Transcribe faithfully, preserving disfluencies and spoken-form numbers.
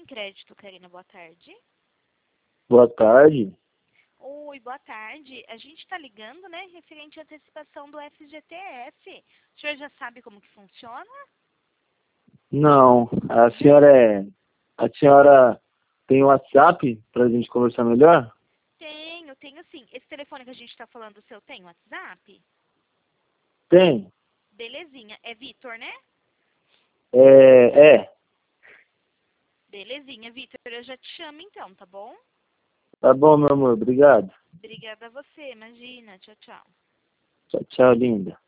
Crédito, Karina. Boa tarde. Boa tarde. Oi, boa tarde. A gente está ligando, né, referente à antecipação do F G T S. O senhor já sabe como que funciona? Não, a senhora é... A senhora tem o WhatsApp pra gente conversar melhor? Tenho, tenho sim. Esse telefone que a gente está falando, o seu tem WhatsApp? Tem. Belezinha. É Vitor, né? É, é. Belezinha, Vitor. Eu já te chamo então, tá bom? Tá bom, meu amor. Obrigado. Obrigada a você, imagina. Tchau, tchau. Tchau, tchau, linda.